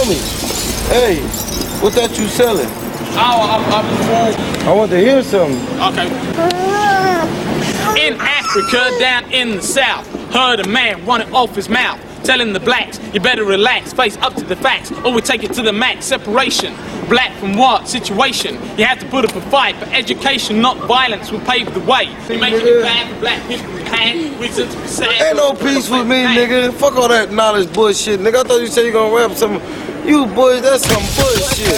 tell me. Hey, what that you selling? Oh, I want to hear something. okay. In Africa, down in the south, heard a man running off his mouth, telling the blacks, you better relax, face up to the facts, or we take it to the max. Separation, black from what situation? You have to put up a fight, but education, not violence, will pave the way. You making it bad for black people, had reason to be sad. Ain't no peace with me, nigga. Fuck all that knowledge bullshit, nigga. I thought you said you gonna rap some. You boys, that's some bullshit.